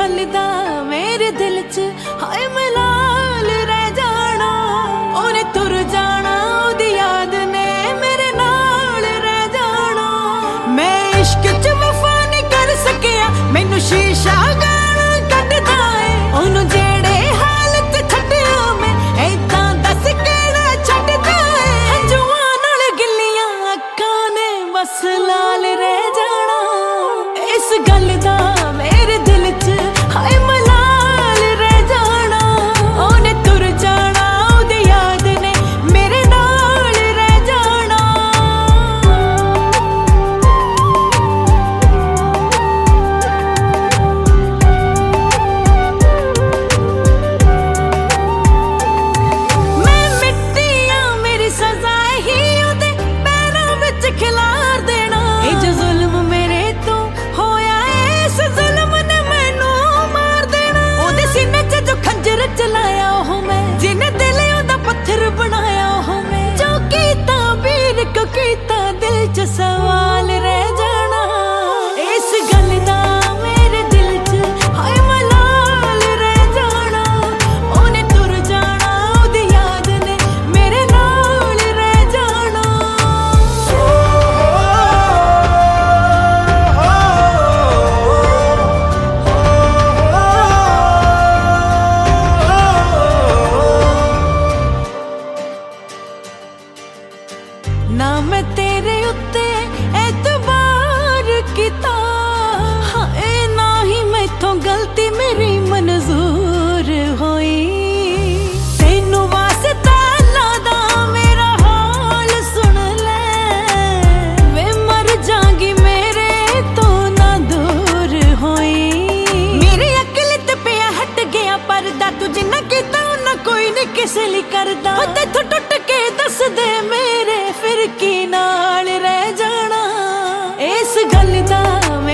गल दा मेरे दिल च हाय मलाल रह जाना। ओने तुर जाना ओदी याद ने मेरे नाल रह जाना। मैं इश्क च वफा नहीं कर सकिया मैनू शीशा गाना कटदा है। ओनू जेड़े हालत छड्डिया मैं ऐदां दस केड़ा छड्डदा है। हंजुआं नाल गिल्लियां अक्खां ने बस लाल रह जाना। इस गल दा मेरे दिल च हाय मलाल रह जाना। ओने तुर जाना ओदी याद ने मेरे नाल रह जाना। मैं मिट्टी आं मेरी सजा ही ओदे पैरां विच खिलार देना। ए जो जुल्म मेरे तो होया इस जुल्म ने मैनू मार देना। ओदे सीने च जो खंजर चलाया ओह मैं जिन्हें दिल ओदा पत्थर बनाया ओह मैं। जो कीता वीर को कीता दिल च सवाल रह जाना। इस गल दा मेरे दिल च हाय मलाल रह जाना। ओने तुर जाना ओदी याद ने मेरे नाल रह जाना। ना मैं तेरे उत्ते एतबार कीता हाए ना ही मैथों गलती मेरी मंजूर होई। तेनू वास्ता लादा मेरा हाल सुन ले। वे मर जागी मेरे तो ना दूर होई। मेरी अकल ते पिया हट गया परदा तू जिन्ना कीता उन्ना कोई नहीं किसे लिए करदा। तेथों टुट के दस दे मेरे फिर की नाल रह जाना। इस गल दा